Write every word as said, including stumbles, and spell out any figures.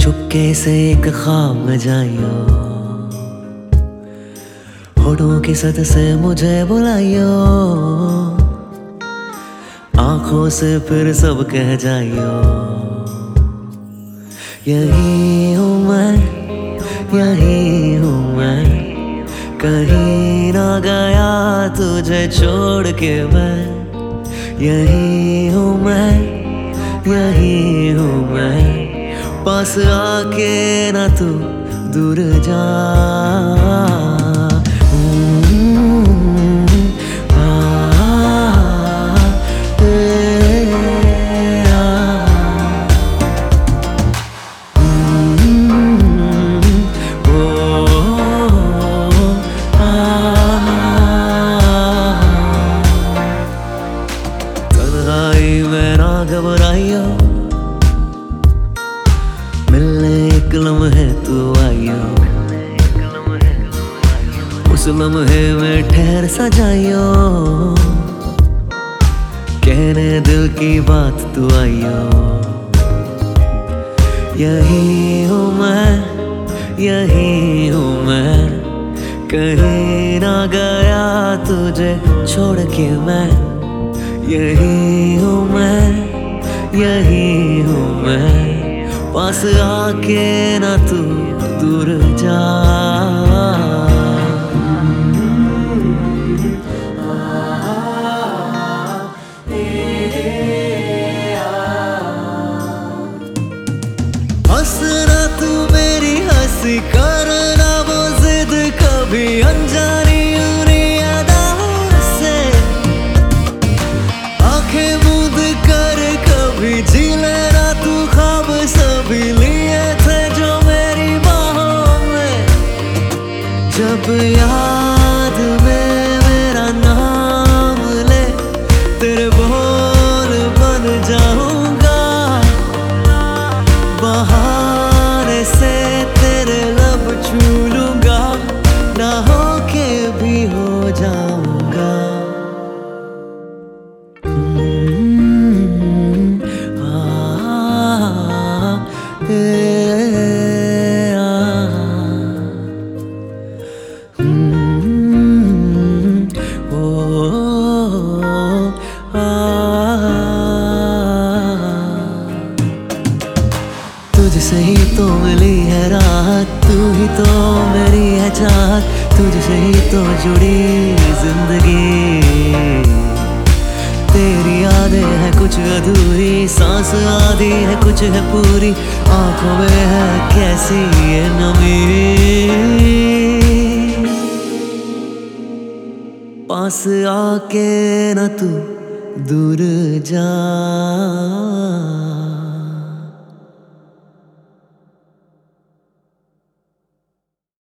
चुपके से एक ख्वाब में जाइयो, होठों की सद से मुझे बुलाइयो, आंखों से फिर सब कह जाइयो। यही हूँ मैं, यही हूँ मैं, कहीं ना गया तुझे छोड़ के मैं। यही हूँ मैं, यही हूँ मैं, पास आके ना तू दूर जा। तन्हाई में ना घबराइयो, मिलने एक लम्हे तू आइयो, उस लम्हे में ठहर सा जाइयो, कहने दिल की बात तू आइयो। यही हूँ मैं, यही हूँ मैं, कहीं ना गया तुझे छोड़ के मैं। यही हूँ मैं, यही हूँ मैं, पास आके ना तू दूर जा। हंसना तू मेरी हंसी, करना वो जिद कभी अनजानी उरी अदाओं से। आंखें मूंद कर कभी जी लेना तू ख्वाब सभी लिए थे जो मेरी बाहों में। जब याद में मेरा नाम ले, तेरे बोल बन जाऊंगा, बहाने से तेरे लब छू लूंगा, ना होके भी हो जाऊंगा। तुझसे ही तो मिली है राहत, तू ही तो मेरी है चाहत, तुझसे ही तो जुड़ी जिंदगी। तेरी यादें हैं कुछ अधूरी, सांस आधी है कुछ है पूरी, आंखों में है कैसी ये नमी। पास आके न तू दूर जा।